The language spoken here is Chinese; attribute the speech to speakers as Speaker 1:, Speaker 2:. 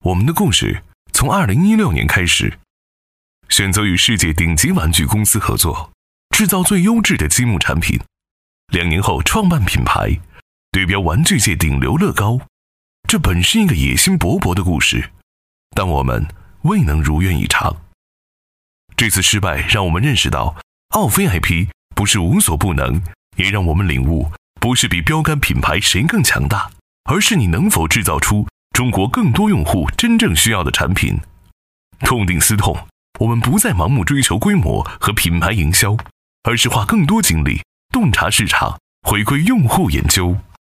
Speaker 1: 我们的故事从2016年开始，选择与世界顶级玩具公司合作，制造最优质的积木产品。2年后创办品牌，对标玩具界顶流乐高。这本是一个野心勃勃的故事，但我们未能如愿以偿。这次失败让我们认识到，奥飞 IP 不是无所不能，也让我们领悟，不是比标杆品牌谁更强大，而是你能否制造出中国更多用户真正需要的产品。痛定思痛，我们不再盲目追求规模和品牌营销，而是花更多精力洞察市场，回归用户研究。